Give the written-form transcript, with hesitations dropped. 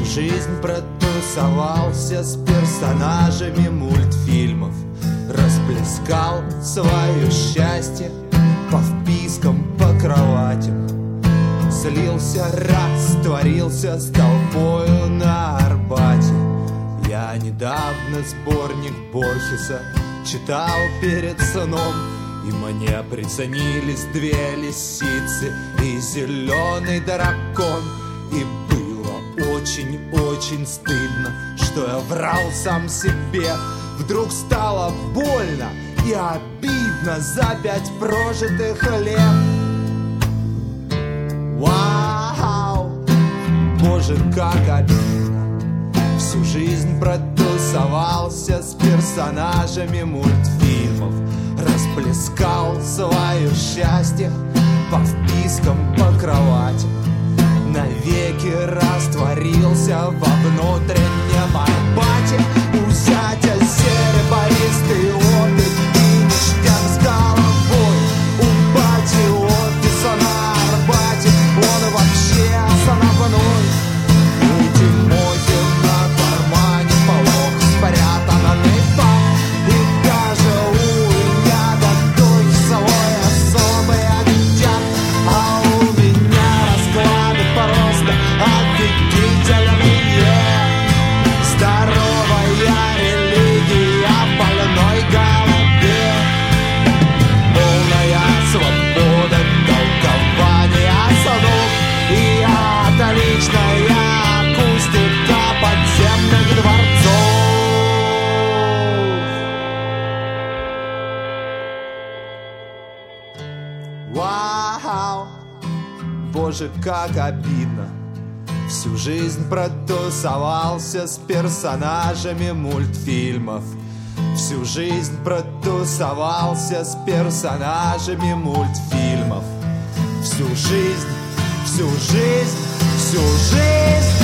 жизнь протусовался с персонажами мультфильмов, расплескал свое счастье по впискам, по кроватям, слился, растворился с толпою на Арбате. Я недавно сборник Борхеса читал перед сном, и мне приценились две лисицы и зеленый дракон. И было очень-очень стыдно, что я врал сам себе. Вдруг стало больно и обидно за 5 прожитых лет. Вау, боже, как обидно. Всю жизнь протусовался с персонажами мультфильмов, расплескал свое счастье по впискам, по кроватям, навеки растворился во внутреннем Арбате. У зятя серебристый опыт и ништяк с головой. У бати офиса на Арбате, он вообще основной. У Тимохи на кармане полок спрятан анейфа, и даже у меня дадут свой особый агент. А у меня расклады просто офигительные. Здоровая религия в больной голове, полная свобода толкования слов и отличная акустика подземных дворцов. Вау, боже, как обидно. Всю жизнь протусовался с персонажами мультфильмов. Всю жизнь протусовался с персонажами мультфильмов. Всю жизнь, всю жизнь, всю жизнь.